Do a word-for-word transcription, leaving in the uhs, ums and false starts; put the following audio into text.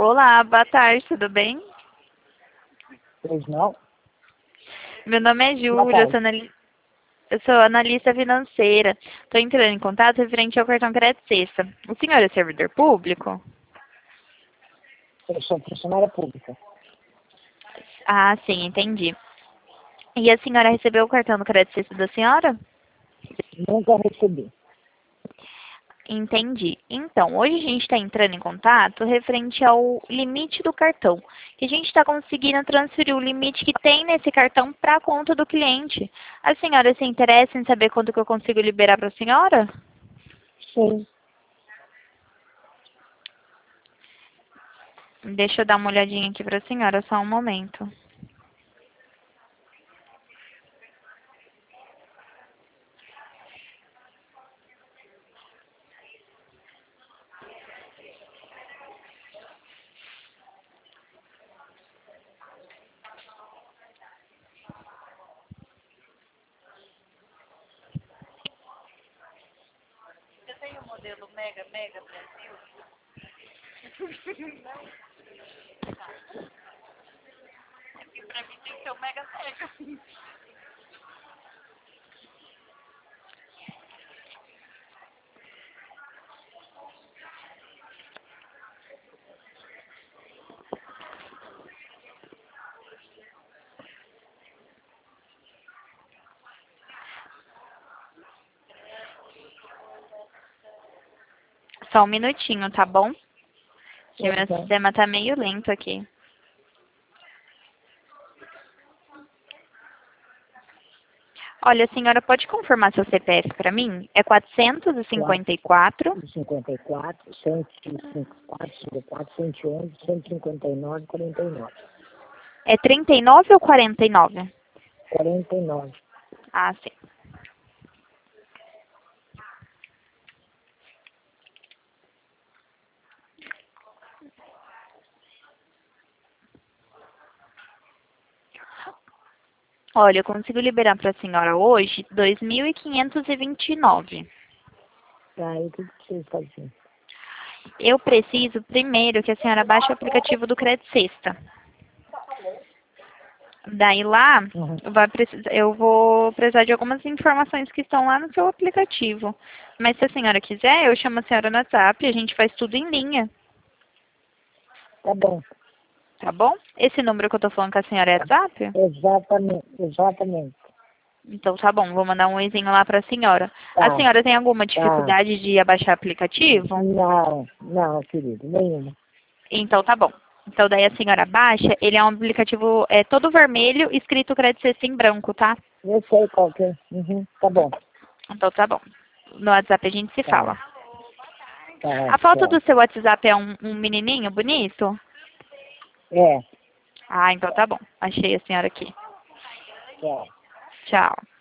Olá, boa tarde, tudo bem? Pois não? Meu nome é Boa Júlia, eu tarde. sou, anali- eu sou analista financeira. Estou entrando em contato referente ao cartão Crédito Sexta. O senhor é servidor público? Eu sou funcionária pública. Ah, sim, entendi. E a senhora recebeu o cartão do Crédito Sexta da senhora? Nunca recebi. Entendi. Então, hoje a gente está entrando em contato referente ao limite do cartão. E a gente está conseguindo transferir o limite que tem nesse cartão para a conta do cliente. A senhora se interessa em saber quanto que eu consigo liberar para a senhora? Sim. Deixa eu dar uma olhadinha aqui para a senhora, só um momento. Você tem o modelo Mega Mega Brasil? Para mim tem que ser o Mega Mega. Só um minutinho, tá bom? Que meu Então, sistema tá meio lento aqui. Olha, a senhora pode confirmar seu C P F para mim? É quatrocentos e cinquenta e quatro. cinquenta e quatro, cento e cinquenta e quatro, cinquenta e quatro, cento e onze, cento e cinquenta e nove, quarenta e nove. É trinta e nove ou quarenta e nove? quarenta e nove. Ah, sim. Olha, eu consigo liberar para a senhora hoje dois mil quinhentos e vinte e nove. Aí o que que vocês fazem? Eu preciso primeiro que a senhora baixe o aplicativo do Crédito Sexta. Daí lá, Uhum. vai precisar, eu vou precisar de algumas informações que estão lá no seu aplicativo. Mas se a senhora quiser, eu chamo a senhora no WhatsApp e a gente faz tudo em linha, Tá bom. tá bom? Esse número que eu tô falando com a senhora é WhatsApp? Exatamente, exatamente. Então tá bom, vou mandar um oizinho lá pra senhora. A Tá, senhora tem alguma tá. dificuldade de abaixar o aplicativo? Não, não, querido, nenhuma. Então tá bom. Então daí a senhora baixa, ele é um aplicativo é, todo vermelho, escrito Crédito Sexta em branco, tá? Eu sei qual que é. Uhum. Tá bom. Então tá bom. No WhatsApp a gente se Tá, fala. tá, A foto tchau. do seu WhatsApp é um, um menininho bonito? É, Ah, então tá bom. Achei a senhora aqui. tchau. Tchau.